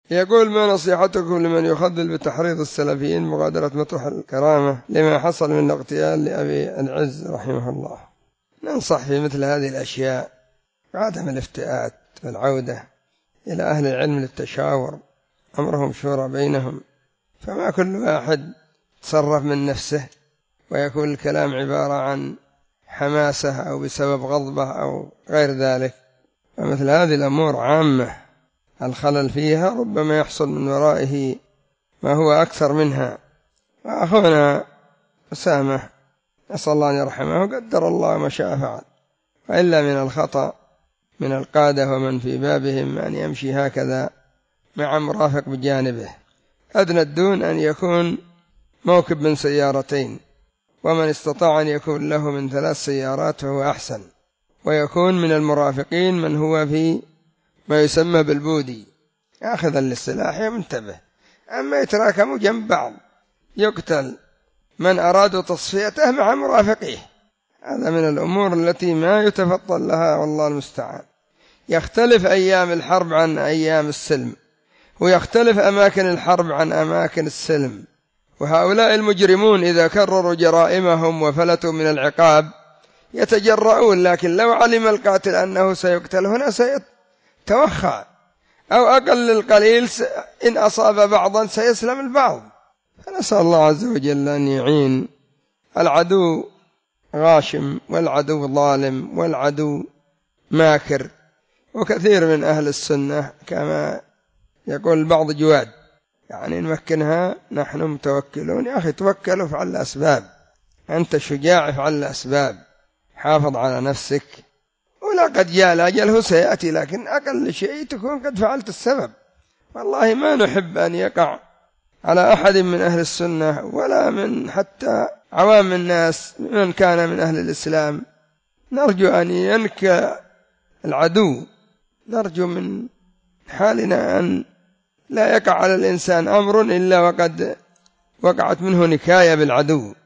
يقول: ما نصيحتكم لمن يخذل بتحريض السلفيين مغادرة مطرح الكرامة لما حصل من الاغتيال لأبي العز رحمه الله؟ ننصح في مثل هذه الأشياء بعدم الافتئات والعودة إلى أهل العلم للتشاور، أمرهم شورى بينهم، فما كل واحد تصرف من نفسه ويكون الكلام عبارة عن حماسة أو بسبب غضبة أو غير ذلك. فمثل هذه الأمور عامة الخلل فيها ربما يحصل من ورائه ما هو أكثر منها. وأخونا أسامة نسأل الله أن يرحمه، قدر الله ما شاء فعل، وإلا من الخطأ من القادة ومن في بابهم أن يمشي هكذا مع مرافق بجانبه. أدنى الدون أن يكون موكب من سيارتين، ومن استطاع أن يكون له من 3 سيارات فهو أحسن، ويكون من المرافقين من هو في ما يسمى بالبودي أخذا للسلاح ينتبه. أما يتراكموا جنب بعض يقتل من أرادوا تصفيته مع مرافقيه، هذا من الأمور التي ما يتفضل لها، والله المستعان. يختلف أيام الحرب عن أيام السلم، ويختلف أماكن الحرب عن أماكن السلم. وهؤلاء المجرمون إذا كرروا جرائمهم وفلتوا من العقاب يتجرؤون، لكن لو علم القاتل أنه سيقتل هنا سيتوخى، أو أقل القليل إن أصاب بعضا سيسلم البعض. فنسأل الله عز وجل أن يعين. العدو غاشم، والعدو ظالم، والعدو ماكر، وكثير من أهل السنة كما يقول البعض جواد، يعني نمكنها نحن متوكلون. يا أخي توكلوا، فعل الأسباب، أنت شجاع، فعل الأسباب، حافظ على نفسك، ولا قد جاء الأجل سيأتي، لكن أقل شيء تكون قد فعلت السبب. والله ما نحب أن يقع على أحد من أهل السنة ولا من حتى عوام الناس من كان من أهل الإسلام، نرجو أن ينكى العدو، نرجو من حالنا أن لا يقع على الإنسان أمر إلا وقد وقعت منه نكاية بالعدو.